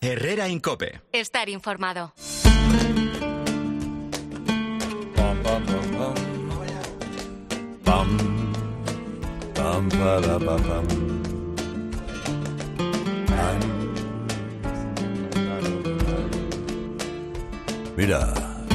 Herrera Incope. Estar informado. Pam, pam, pam, pam. Pam, pam, para, pa, pam. Mira.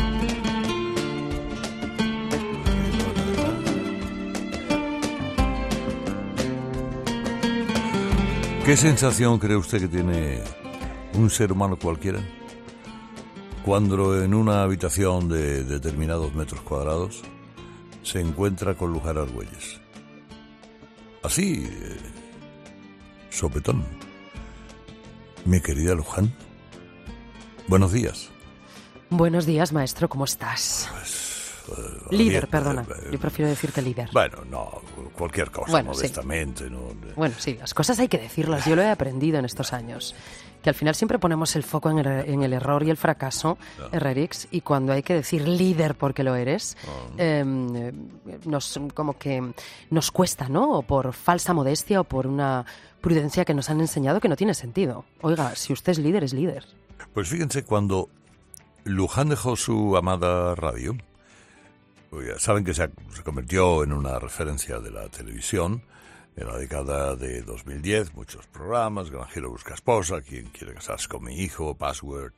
¿Qué sensación cree usted que tiene un ser humano cualquiera cuando en una habitación de determinados metros cuadrados se encuentra con Luján Argüelles? Así, sopetón. Mi querida Luján, buenos días. Buenos días, maestro, ¿cómo estás? Líder, bien, perdona. Yo prefiero decirte líder. Bueno, no, cualquier cosa, bueno, modestamente. Sí. No. Bueno, sí, las cosas hay que decirlas. Yo lo he aprendido en estos años. Que al final siempre ponemos el foco en el error y el fracaso, no. Herrerix, y cuando hay que decir líder porque lo eres, como que nos cuesta, ¿no? O por falsa modestia o por una prudencia que nos han enseñado que no tiene sentido. Oiga, si usted es líder, es líder. Pues fíjense, cuando Luján dejó su amada radio, ya saben que se convirtió en una referencia de la televisión en la década de 2010, muchos programas, Granjero busca esposa, Quien quiere casarse con mi hijo, Password,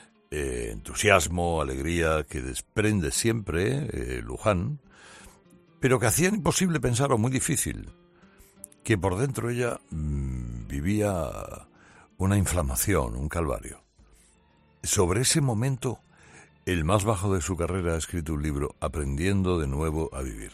entusiasmo, alegría que desprende siempre Luján, pero que hacía imposible pensar, o muy difícil, que por dentro ella vivía una inflamación, un calvario. Sobre ese momento, el más bajo de su carrera, ha escrito un libro, Aprendiendo de nuevo a vivir.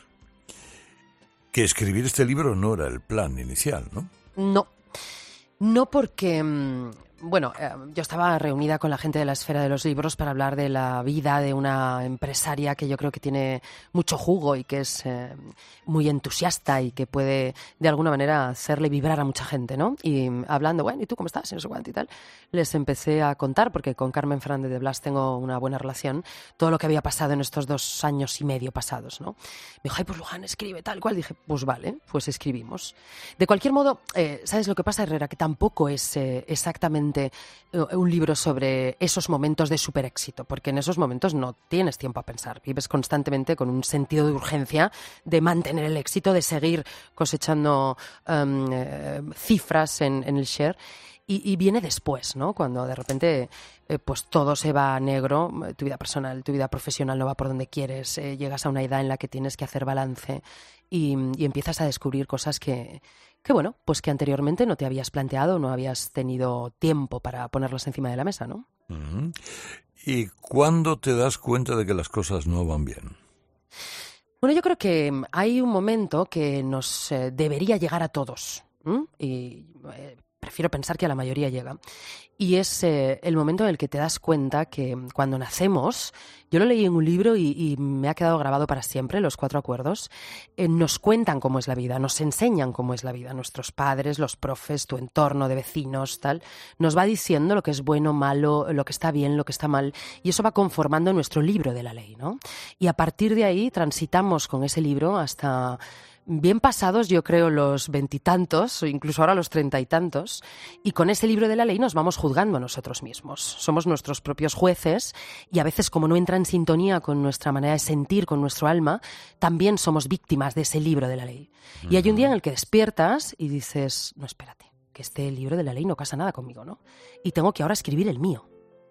Que escribir este libro no era el plan inicial, ¿no? No porque... Bueno, yo estaba reunida con la gente de la esfera de los libros para hablar de la vida de una empresaria que yo creo que tiene mucho jugo y que es muy entusiasta y que puede de alguna manera hacerle vibrar a mucha gente, ¿no? Y hablando, bueno, ¿y tú cómo estás? Y no sé cuánto y tal, les empecé a contar, porque con Carmen Fernández de Blas tengo una buena relación, todo lo que había pasado en estos 2 años y medio pasados, ¿no? Me dijo, ay, pues Luján escribe tal cual. Dije, pues vale, pues escribimos. De cualquier modo, ¿sabes lo que pasa, Herrera? Que tampoco es exactamente un libro sobre esos momentos de superéxito, porque en esos momentos no tienes tiempo a pensar, vives constantemente con un sentido de urgencia de mantener el éxito, de seguir cosechando cifras en el share, y viene después, ¿no? Cuando de repente pues todo se va a negro, tu vida personal, tu vida profesional no va por donde quieres, llegas a una edad en la que tienes que hacer balance y empiezas a descubrir cosas que bueno, pues que anteriormente no te habías planteado, no habías tenido tiempo para ponerlas encima de la mesa, ¿no? Uh-huh. ¿Y cuándo te das cuenta de que las cosas no van bien? Bueno, yo creo que hay un momento que nos debería llegar a todos, y prefiero pensar que a la mayoría llega, y es el momento en el que te das cuenta que cuando nacemos, yo lo leí en un libro y me ha quedado grabado para siempre, Los 4 acuerdos, nos cuentan cómo es la vida, nos enseñan cómo es la vida, nuestros padres, los profes, tu entorno de vecinos, tal, nos va diciendo lo que es bueno, malo, lo que está bien, lo que está mal, y eso va conformando nuestro libro de la ley, ¿no? Y a partir de ahí transitamos con ese libro hasta... bien pasados, yo creo, los 20 y tantos, o incluso ahora los 30 y tantos, y con ese libro de la ley nos vamos juzgando a nosotros mismos. Somos nuestros propios jueces y a veces, como no entra en sintonía con nuestra manera de sentir, con nuestro alma, también somos víctimas de ese libro de la ley. Y hay un día en el que despiertas y dices, no, espérate, que este libro de la ley no casa nada conmigo, ¿no? Y tengo que ahora escribir el mío.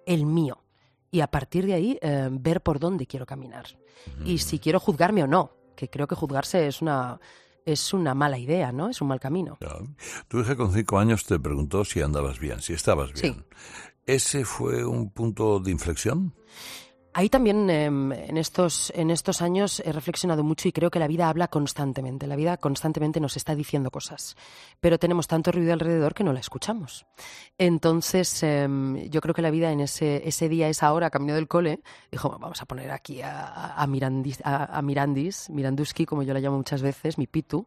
Y a partir de ahí, ver por dónde quiero caminar. Y si quiero juzgarme o no. Que creo que juzgarse es una mala idea, ¿no? Es un mal camino. Ya. Tu hija con 5 años te preguntó si andabas bien, si estabas bien. Sí. ¿Ese fue un punto de inflexión? Ahí también en estos años he reflexionado mucho y creo que la vida habla constantemente. La vida constantemente nos está diciendo cosas, pero tenemos tanto ruido alrededor que no la escuchamos. Entonces yo creo que la vida en ese día, esa hora, camino del cole, dijo, vamos a poner aquí a Miranduski, como yo la llamo muchas veces, mi Pitu,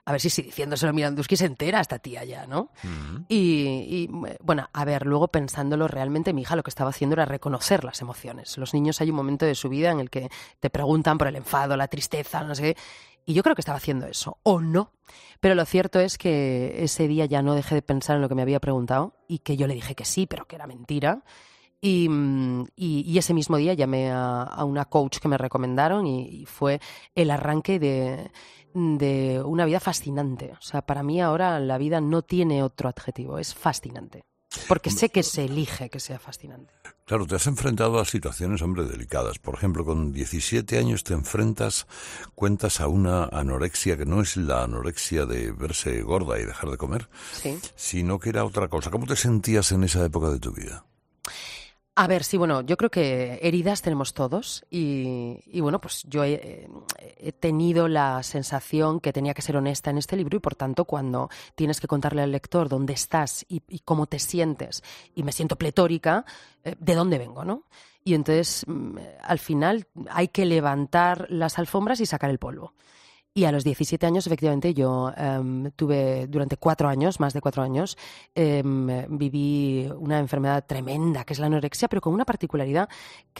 A ver si diciéndoselo Miranduski se entera esta tía ya, ¿no? Y bueno, a ver, luego pensándolo realmente, mi hija lo que estaba haciendo era reconocer las emociones. Los niños hay un momento de su vida en el que te preguntan por el enfado, la tristeza, no sé qué, y yo creo que estaba haciendo eso, o no. Pero lo cierto es que ese día ya no dejé de pensar en lo que me había preguntado y que yo le dije que sí, pero que era mentira. Y ese mismo día llamé a una coach que me recomendaron y fue el arranque de una vida fascinante. O sea, para mí ahora la vida no tiene otro adjetivo, es fascinante. Porque sé que se elige que sea fascinante. Claro, te has enfrentado a situaciones, hombre, delicadas. Por ejemplo, con 17 años te cuentas a una anorexia que no es la anorexia de verse gorda y dejar de comer, Sí. sino que era otra cosa. ¿Cómo te sentías en esa época de tu vida? A ver, sí, bueno, yo creo que heridas tenemos todos y bueno, pues yo he tenido la sensación que tenía que ser honesta en este libro y por tanto cuando tienes que contarle al lector dónde estás y cómo te sientes y me siento pletórica, ¿de dónde vengo, no? Y entonces al final hay que levantar las alfombras y sacar el polvo. Y a los 17 años, efectivamente, yo tuve durante 4 años, más de 4 años, viví una enfermedad tremenda, que es la anorexia, pero con una particularidad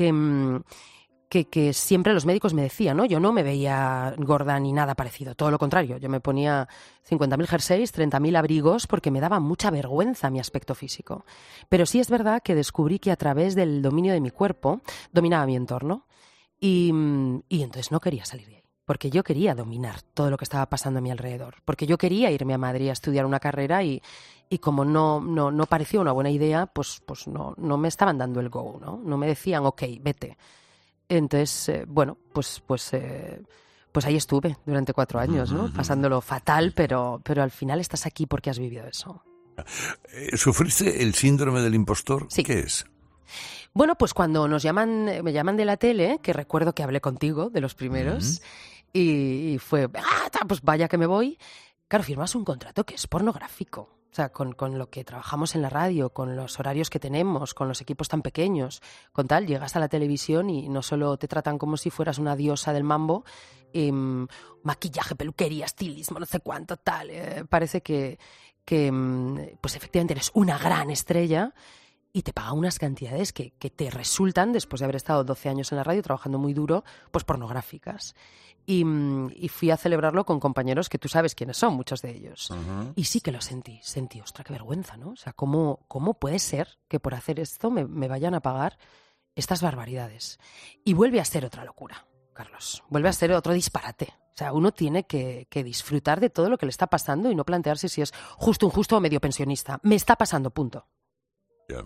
que siempre los médicos me decían, ¿no? Yo no me veía gorda ni nada parecido, todo lo contrario. Yo me ponía 50.000 jerseys, 30.000 abrigos, porque me daba mucha vergüenza mi aspecto físico. Pero sí es verdad que descubrí que a través del dominio de mi cuerpo dominaba mi entorno y entonces no quería salir de ahí. Porque yo quería dominar todo lo que estaba pasando a mi alrededor. Porque yo quería irme a Madrid a estudiar una carrera y como no parecía una buena idea, pues no me estaban dando el go, ¿no? No me decían, ok, vete. Entonces, bueno, pues ahí estuve durante 4 años, ¿no? Pasándolo fatal, pero al final estás aquí porque has vivido eso. ¿Sufriste el síndrome del impostor? Sí. ¿Qué es? Bueno, pues cuando me llaman de la tele, que recuerdo que hablé contigo, de los primeros, y fue, pues vaya que me voy. Claro, firmas un contrato que es pornográfico. O sea, con lo que trabajamos en la radio, con los horarios que tenemos, con los equipos tan pequeños, con tal, llegas a la televisión y no solo te tratan como si fueras una diosa del mambo, maquillaje, peluquería, estilismo, no sé cuánto, tal. Parece que pues efectivamente eres una gran estrella y te paga unas cantidades que te resultan, después de haber estado 12 años en la radio trabajando muy duro, pues pornográficas. Y fui a celebrarlo con compañeros que tú sabes quiénes son, muchos de ellos. Uh-huh. Y sí que lo sentí, ostras, qué vergüenza, ¿no? O sea, ¿cómo puede ser que por hacer esto me vayan a pagar estas barbaridades? Y vuelve a ser otra locura, Carlos, vuelve a ser otro disparate. O sea, uno tiene que disfrutar de todo lo que le está pasando y no plantearse si es justo, injusto o medio pensionista. Me está pasando, punto. Yeah.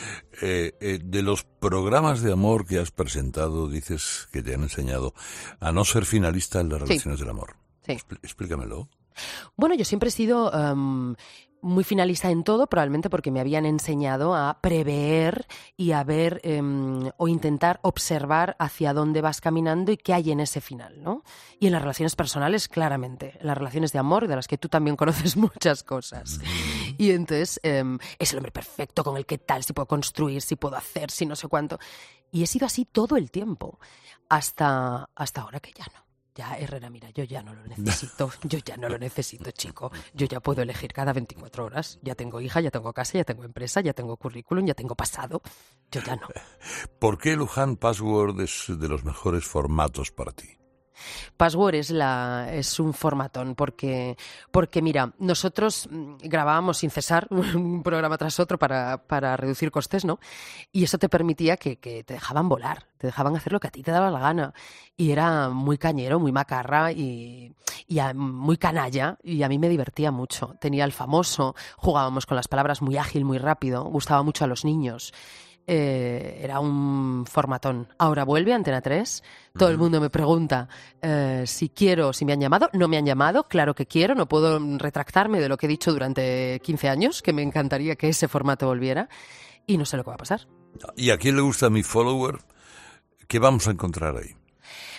De los programas de amor que has presentado, dices que te han enseñado a no ser finalista en las relaciones del amor. Sí. Explícamelo. Bueno, yo siempre he sido muy finalista en todo, probablemente porque me habían enseñado a prever y a ver o intentar observar hacia dónde vas caminando y qué hay en ese final, ¿no? Y en las relaciones personales, claramente. En las relaciones de amor, de las que tú también conoces muchas cosas. Y entonces es el hombre perfecto con el que tal, si puedo construir, si puedo hacer, si no sé cuánto. Y he sido así todo el tiempo, hasta ahora que ya no. Ya, Herrera, mira, yo ya no lo necesito, chico. Yo ya puedo elegir cada 24 horas. Ya tengo hija, ya tengo casa, ya tengo empresa, ya tengo currículum, ya tengo pasado. Yo ya no. ¿Por qué Luján Password es de los mejores formatos para ti? Password es un formatón porque mira, nosotros grabábamos sin cesar un programa tras otro para reducir costes, ¿no? Y eso te permitía que te dejaban volar, te dejaban hacer lo que a ti te daba la gana. Y era muy cañero, muy macarra y muy canalla y a mí me divertía mucho. Tenía el famoso, jugábamos con las palabras muy ágil, muy rápido, gustaba mucho a los niños. Era un formatón. Ahora vuelve a Antena 3. Todo el mundo me pregunta si me han llamado. No me han llamado, claro que quiero. No puedo retractarme de lo que he dicho durante 15 años, que me encantaría que ese formato volviera. Y no sé lo que va a pasar. ¿Y a quién le gusta mi follower? ¿Qué vamos a encontrar ahí?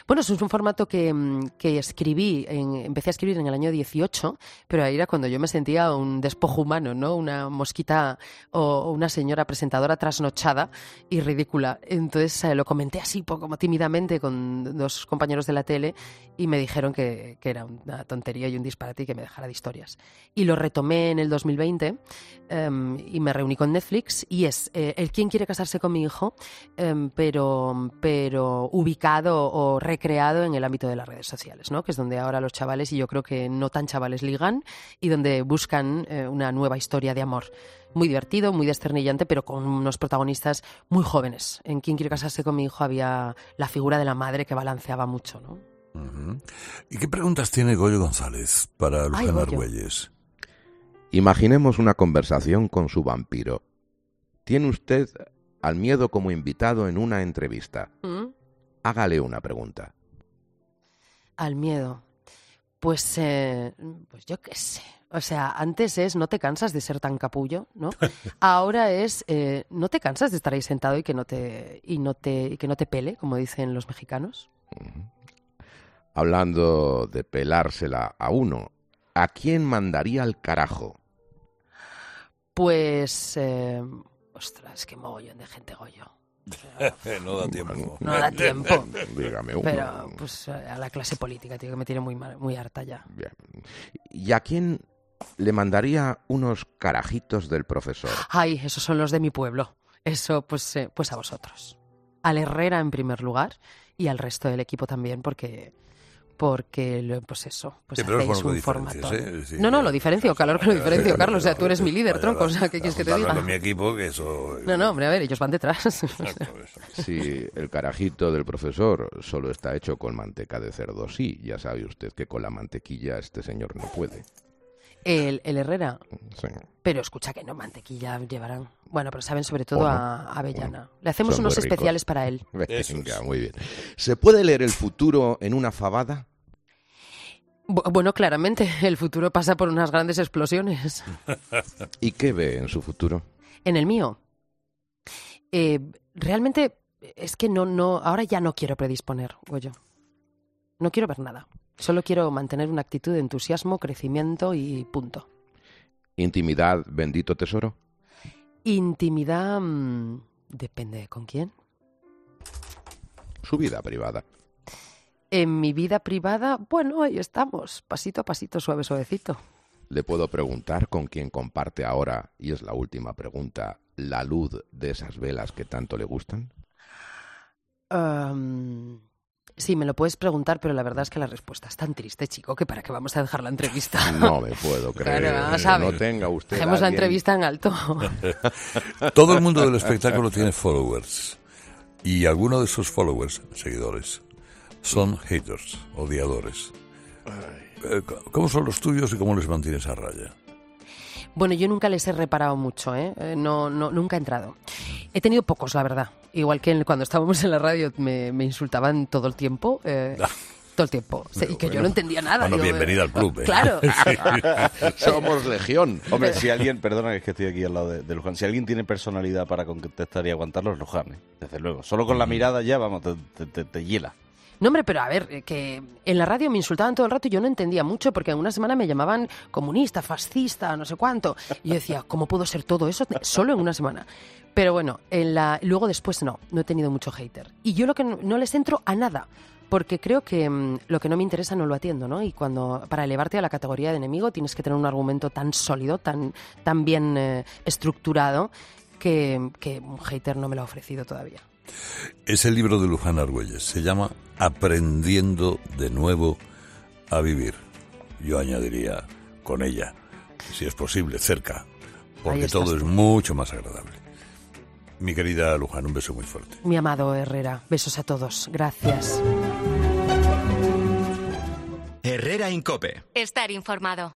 Bueno, eso es un formato que empecé a escribir en el año 18, pero ahí era cuando yo me sentía un despojo humano, ¿no? Una mosquita o una señora presentadora trasnochada y ridícula. Entonces lo comenté así, como tímidamente, con 2 compañeros de la tele y me dijeron que era una tontería y un disparate y que me dejara de historias. Y lo retomé en el 2020 y me reuní con Netflix y es el ¿Quién quiere casarse con mi hijo? Pero ubicado o recreado en el ámbito de las redes sociales, ¿no? Que es donde ahora los chavales, y yo creo que no tan chavales, ligan y donde buscan una nueva historia de amor. Muy divertido, muy desternillante, pero con unos protagonistas muy jóvenes. En ¿Quién quiere casarse con mi hijo? Había la figura de la madre que balanceaba mucho, ¿no? Uh-huh. ¿Y qué preguntas tiene Goyo González para Luján Argüelles? Imaginemos una conversación con su vampiro. Tiene usted al miedo como invitado en una entrevista. Hágale una pregunta. Al miedo. Pues yo qué sé. O sea, antes no te cansas de ser tan capullo, ¿no? Ahora no te cansas de estar ahí sentado y que no te pele, como dicen los mexicanos. Hablando de pelársela a uno, ¿a quién mandaría al carajo? Pues, ostras, qué mogollón de gente, Goyo. No da tiempo. No da tiempo. Dígame uno. Pero, pues, a la clase política, tío, que me tiene muy harta ya. Bien. ¿Y a quién le mandaría unos carajitos del profesor? Ay, esos son los de mi pueblo. Eso, pues a vosotros. Al Herrera en primer lugar y al resto del equipo también, porque pues eso, pues sí, pero hacéis un formato. Sí, no, lo diferencio, claro que lo diferencio, Carlos. O sea, tú eres mi líder, tronco. O sea, ¿qué quieres que te diga? Con mi equipo, que eso... No, hombre, a ver, ellos van detrás. Sí, el carajito del profesor solo está hecho con manteca de cerdo. Sí, ya sabe usted que con la mantequilla este señor no puede. El Herrera. Sí. Pero escucha que no, mantequilla llevarán. Bueno, pero saben sobre todo a avellana. Le hacemos unos especiales para él. Venga, muy bien. ¿Se puede leer el futuro en una fabada? Bueno, claramente, el futuro pasa por unas grandes explosiones. ¿Y qué ve en su futuro? En el mío. Realmente es que no, ahora ya no quiero predisponer, Goyo. No quiero ver nada. Solo quiero mantener una actitud de entusiasmo, crecimiento y punto. ¿Intimidad, bendito tesoro? Intimidad... depende con quién. Su vida privada. En mi vida privada, bueno, ahí estamos, pasito a pasito, suavecito. ¿Le puedo preguntar con quién comparte ahora, y es la última pregunta, la luz de esas velas que tanto le gustan? Sí, me lo puedes preguntar, pero la verdad es que la respuesta es tan triste, chico, que para qué vamos a dejar la entrevista. No me puedo creer. Claro, no tenga usted dejemos la entrevista en alto. Todo el mundo del espectáculo tiene followers. Y algunos de esos followers, seguidores, son haters, odiadores. ¿Cómo son los tuyos y cómo les mantienes a raya? Bueno, yo nunca les he reparado mucho, No, nunca he entrado. He tenido pocos, la verdad. Igual que cuando estábamos en la radio me insultaban todo el tiempo. Todo el tiempo. Y que yo no entendía nada. Bueno, bienvenida al club. Claro. Somos legión. Hombre, si alguien, perdona, es que estoy aquí al lado de Luján, si alguien tiene personalidad para contestar y aguantarlo, es Luján, desde luego. Solo con la mirada ya, vamos, te hiela. No, hombre, pero a ver, que en la radio me insultaban todo el rato y yo no entendía mucho porque en una semana me llamaban comunista, fascista, no sé cuánto. Y yo decía, ¿cómo puedo ser todo eso solo en una semana? Pero bueno, luego después no he tenido mucho hater. Y yo lo que no les entro a nada, porque creo que lo que no me interesa no lo atiendo, ¿no? Y para elevarte a la categoría de enemigo tienes que tener un argumento tan sólido, tan bien estructurado, que un hater no me lo ha ofrecido todavía. Es el libro de Luján Argüelles. Se llama Aprendiendo de nuevo a vivir. Yo añadiría con ella, si es posible, cerca, porque todo es mucho más agradable. Mi querida Luján, un beso muy fuerte. Mi amado Herrera, besos a todos. Gracias. Herrera in COPE. Estar informado.